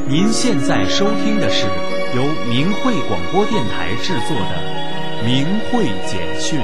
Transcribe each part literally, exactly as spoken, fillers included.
您现在收听的是由明慧广播电台制作的《明慧简讯》。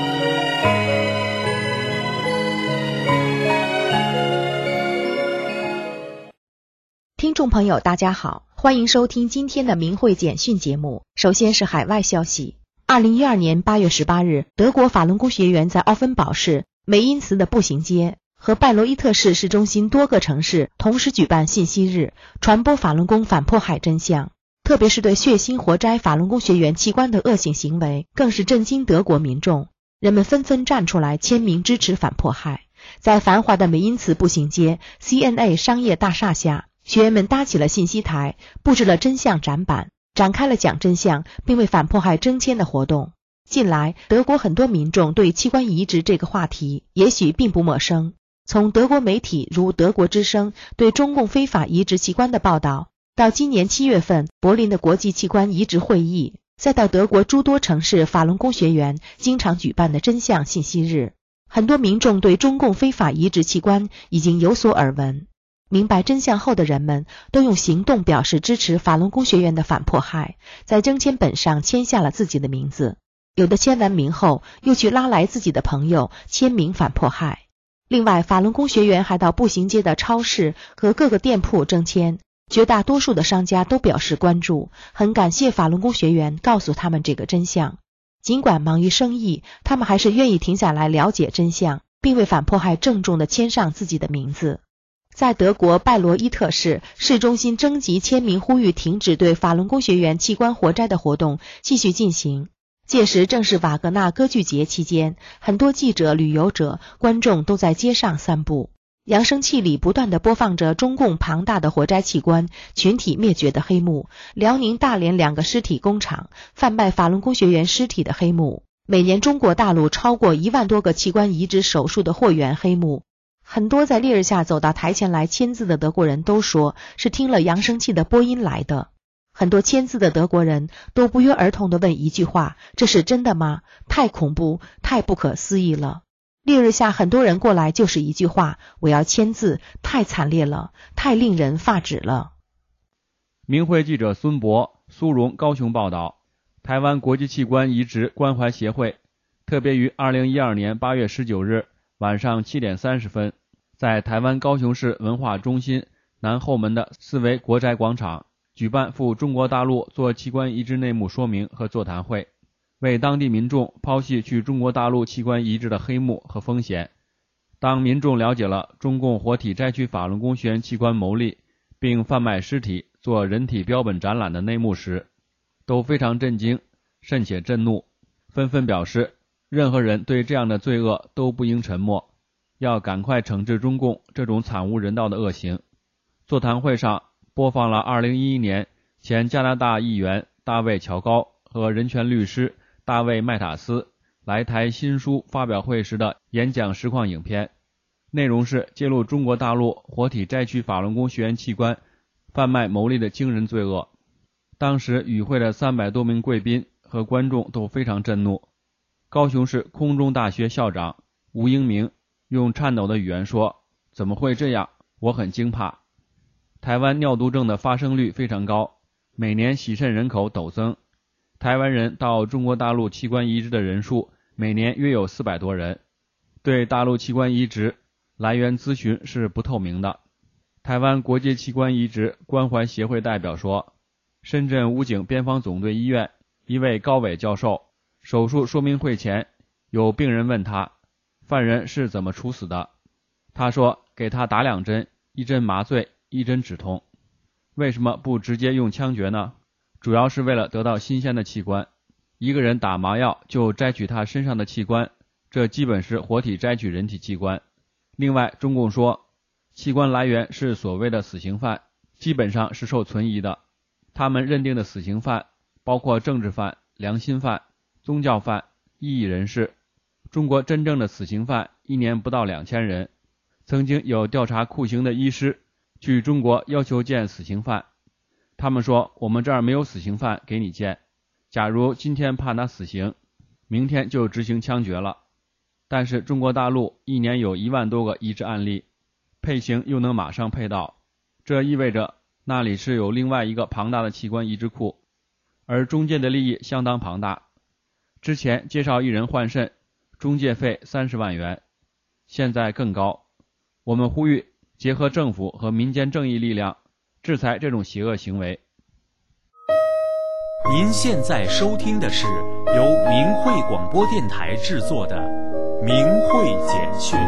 听众朋友大家好，欢迎收听今天的明慧简讯节目。首先是海外消息。二零一二年八月十八日，德国法轮功学员在奥芬堡市、梅因茨的步行街和拜罗伊特市市中心多个城市同时举办信息日，传播法轮功反迫害真相。特别是对血腥活摘法轮功学员器官的恶性行为，更是震惊德国民众。人们纷纷站出来签名支持反迫害。在繁华的梅因茨步行街 C N A 商业大厦下，学员们搭起了信息台，布置了真相展板，展开了讲真相并为反迫害征签的活动。近来，德国很多民众对器官移植这个话题也许并不陌生。从德国媒体如德国之声对中共非法移植器官的报道，到今年七月份柏林的国际器官移植会议，再到德国诸多城市法轮功学员经常举办的真相信息日，很多民众对中共非法移植器官已经有所耳闻。明白真相后的人们都用行动表示支持法轮功学员的反迫害，在征签本上签下了自己的名字，有的签完名后又去拉来自己的朋友签名反迫害。另外，法轮功学员还到步行街的超市和各个店铺征签，绝大多数的商家都表示关注，很感谢法轮功学员告诉他们这个真相。尽管忙于生意，他们还是愿意停下来了解真相，并为反迫害郑重地签上自己的名字。在德国拜罗伊特市市中心征集签名呼吁停止对法轮功学员器官活摘的活动继续进行。届时正是瓦格纳歌剧节期间，很多记者、旅游者、观众都在街上散步，扬声器里不断地播放着中共庞大的活摘器官、群体灭绝的黑幕，辽宁大连两个尸体工厂贩卖法轮功学员尸体的黑幕，每年中国大陆超过一万多个器官移植手术的货源黑幕。很多在烈日下走到台前来签字的德国人都说是听了扬声器的播音来的。很多签字的德国人都不约而同地问一句话：这是真的吗？太恐怖，太不可思议了。烈日下很多人过来就是一句话：我要签字，太惨烈了，太令人发指了。 明慧记者孙博、苏荣高雄报道，台湾国际器官移植关怀协会特别于二零一二年八月十九日晚上七点三十分，在台湾高雄市文化中心南后门的四维国宅广场举办赴中国大陆做器官移植内幕说明和座谈会，为当地民众剖析去中国大陆器官移植的黑幕和风险。当民众了解了中共活体摘取法轮功学员器官牟利并贩卖尸体做人体标本展览的内幕时，都非常震惊，甚且震怒，纷纷表示任何人对这样的罪恶都不应沉默，要赶快惩治中共这种惨无人道的恶行。座谈会上播放了二零一一年前加拿大议员大卫·乔高和人权律师大卫·麦塔斯来台新书发表会时的演讲实况影片，内容是揭露中国大陆活体摘取法轮功学员器官贩卖牟利的惊人罪恶。当时与会的三百多名贵宾和观众都非常震怒。高雄市空中大学校长吴英明用颤抖的语言说：怎么会这样？我很惊怕。台湾尿毒症的发生率非常高，每年洗肾人口陡增，台湾人到中国大陆器官移植的人数每年约有四百多人。对大陆器官移植来源咨询是不透明的。台湾国际器官移植关怀协会代表说，深圳武警边防总队医院一位高伟教授手术说明会前，有病人问他犯人是怎么处死的，他说给他打两针，一针麻醉，一针止痛。为什么不直接用枪决呢？主要是为了得到新鲜的器官。一个人打麻药就摘取他身上的器官，这基本是活体摘取人体器官。另外，中共说器官来源是所谓的死刑犯，基本上是受存疑的。他们认定的死刑犯包括政治犯、良心犯、宗教犯、异议人士。中国真正的死刑犯一年不到两千人。曾经有调查酷刑的医师去中国要求见死刑犯，他们说我们这儿没有死刑犯给你见，假如今天判他死刑，明天就执行枪决了。但是中国大陆一年有一万多个移植案例，配型又能马上配到，这意味着那里是有另外一个庞大的器官移植库，而中介的利益相当庞大。之前介绍一人换肾，中介费三十万元，现在更高。我们呼吁结合政府和民间正义力量，制裁这种邪恶行为。 您现在收听的是由明慧广播电台制作的《明慧简讯》。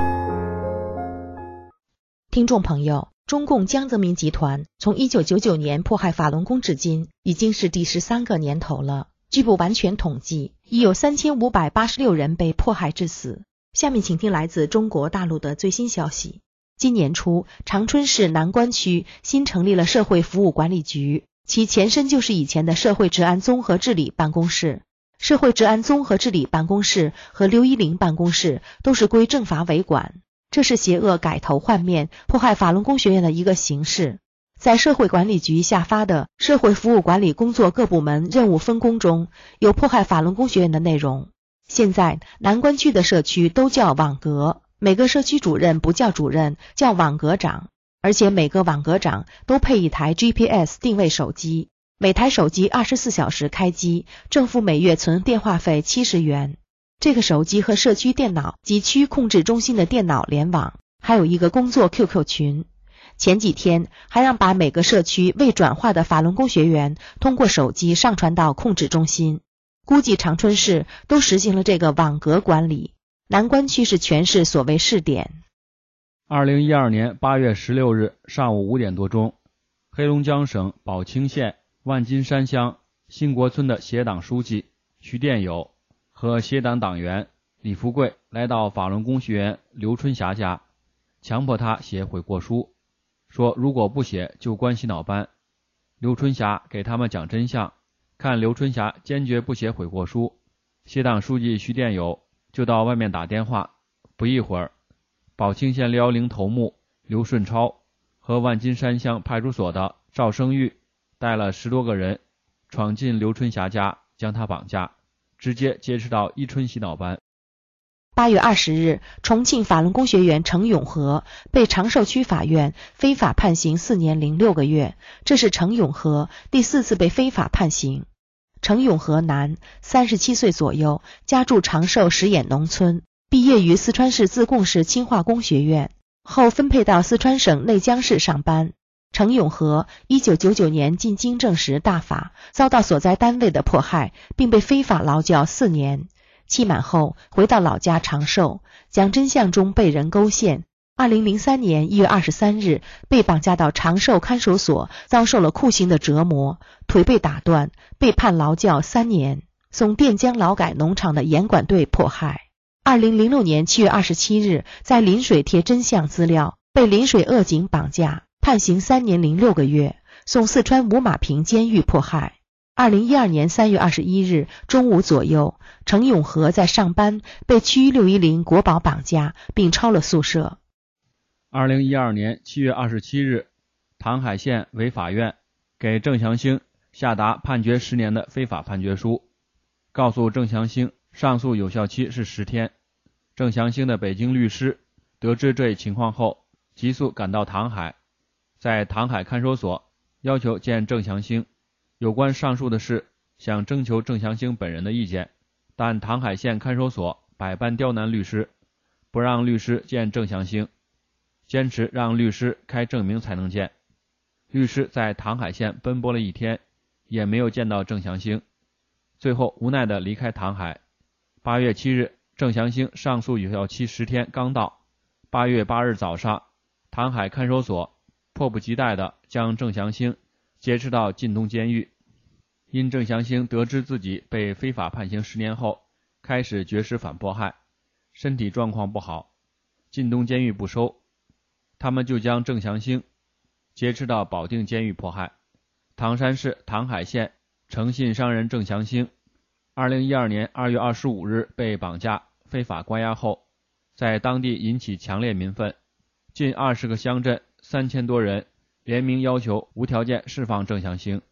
听众朋友，中共江泽民集团从一九九九年迫害法轮功至今，已经是第十三个年头了。据不完全统计，已有三千五百八十六人被迫害致死。下面请听来自中国大陆的最新消息。今年初，长春市南关区新成立了社会服务管理局，其前身就是以前的社会治安综合治理办公室。社会治安综合治理办公室和刘一林办公室都是归政法委管，这是邪恶改头换面迫害法轮功学员的一个形式。在社会管理局下发的社会服务管理工作各部门任务分工中，有迫害法轮功学员的内容。现在南关区的社区都叫网格，每个社区主任不叫主任，叫网格长，而且每个网格长都配一台 G P S 定位手机，每台手机二十四小时开机，政府每月存电话费七十元。这个手机和社区电脑及区控制中心的电脑联网，还有一个工作 Q Q 群。前几天还让把每个社区未转化的法轮功学员通过手机上传到控制中心。估计长春市都实行了这个网格管理，南关区是全市所谓试点。 二零一二年八月十六日上午五点多钟，黑龙江省宝清县万金山乡新国村的协党书记徐殿友和协党党员李福贵来到法轮功学员刘春霞家，强迫他写悔过书，说如果不写就关洗脑班。刘春霞给他们讲真相，看刘春霞坚决不写悔过书，协党书记徐殿友就到外面打电话。不一会儿，宝清县六一零头目刘顺超和万金山乡派出所的赵生玉带了十多个人闯进刘春霞家，将他绑架，直接接持到伊春洗脑班。 八月二十日，重庆法轮功学员程永和被长寿区法院非法判刑四年零六个月，这是程永和第四次被非法判刑。程永和男，三十七岁左右，家住长寿石眼农村，毕业于四川市自贡市清化工学院，后分配到四川省内江市上班。程永和一九九九年进京正时大法，遭到所在单位的迫害，并被非法劳教四年。期满后回到老家长寿，讲真相中被人勾陷。二零零三年一月二十三日被绑架到长寿看守所，遭受了酷刑的折磨，腿被打断，被判劳教三年，送垫江劳改农场的严管队迫害。二零零六年七月二十七日在临水贴真相资料，被临水恶警绑架，判刑三年零六个月，送四川五马坪监狱迫害。二零一二年三月二十一日中午左右，程永和在上班被区六一零国保绑架，并抄了宿舍。 二零一二年七月二十七日，唐海县委法院给郑祥兴下达判决十年的非法判决书，告诉郑祥兴上诉有效期是十天。郑祥兴的北京律师得知这一情况后，急速赶到唐海，在唐海看守所要求见郑祥兴。有关上述的事，想征求郑祥兴本人的意见，但唐海县看守所百般刁难律师，不让律师见郑祥兴，坚持让律师开证明才能见。律师在唐海县奔波了一天，也没有见到郑祥兴，最后无奈地离开唐海。八月七日，郑祥兴上诉有效期十天刚到，八月八日早上，唐海看守所迫不及待地将郑祥兴劫持到晋东监狱。因郑祥兴得知自己被非法判刑十年后，开始绝食反迫害，身体状况不好，晋东监狱不收，他们就将郑祥兴劫持到保定监狱迫害。唐山市唐海县诚信商人郑祥兴二零一二年二月二十五日被绑架非法关押后，在当地引起强烈民愤，近二十个乡镇三千多人联名要求无条件释放郑祥兴。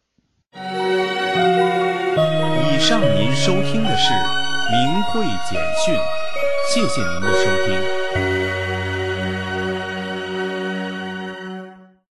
以上您收听的是明慧简讯，谢谢您的收听。